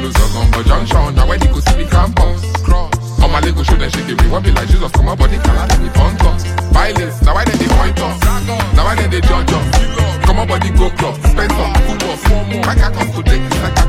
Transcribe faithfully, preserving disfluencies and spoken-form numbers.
follow Zogon, but junction, now where they go see the campus. Cross, on my leg go show them shake it, what be like Jesus, come on, body can't let me punt us. Violence, now why they point us, now why they judge us. Come on, body go club, spend some, food or four more, I can't come to take this like